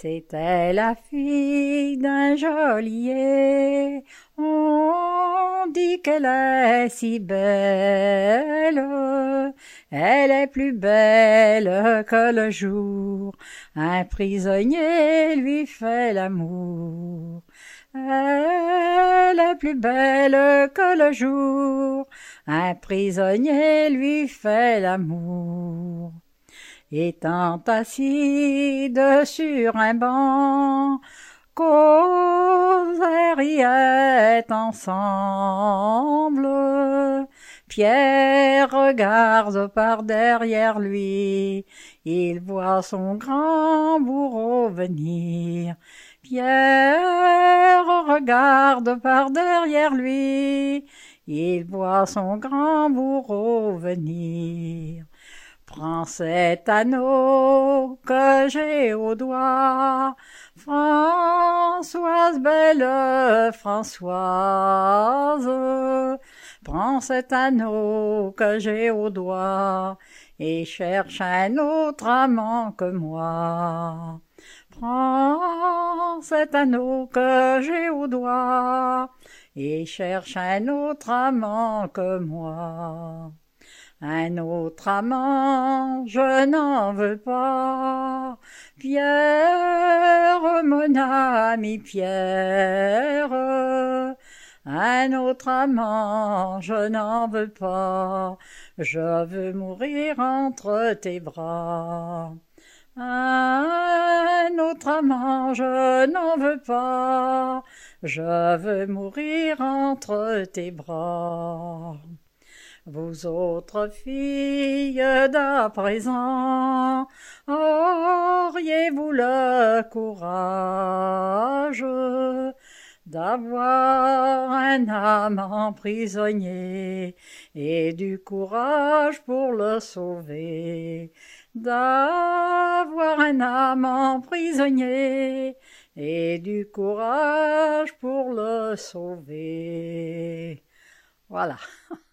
C'était la fille d'un geôlier, on dit qu'elle est si belle, elle est plus belle que le jour, un prisonnier lui fait l'amour. Elle est plus belle que le jour, un prisonnier lui fait l'amour. Étant assise sur un banc, causèrent riait ensemble. Pierre regarde par derrière lui, il voit son grand bourreau venir. Pierre regarde par derrière lui, il voit son grand bourreau venir. Prends cet anneau que j'ai au doigt, Françoise, belle Françoise. Prends cet anneau que j'ai au doigt et cherche un autre amant que moi. Prends cet anneau que j'ai au doigt et cherche un autre amant que moi. Un autre amant, je n'en veux pas, Pierre, mon ami Pierre. Un autre amant, je n'en veux pas, je veux mourir entre tes bras. Un autre amant, je n'en veux pas, je veux mourir entre tes bras. Vous autres filles d'à présent, auriez-vous le courage d'avoir un amant prisonnier et du courage pour le sauver, d'avoir un amant prisonnier et du courage pour le sauver. Voilà.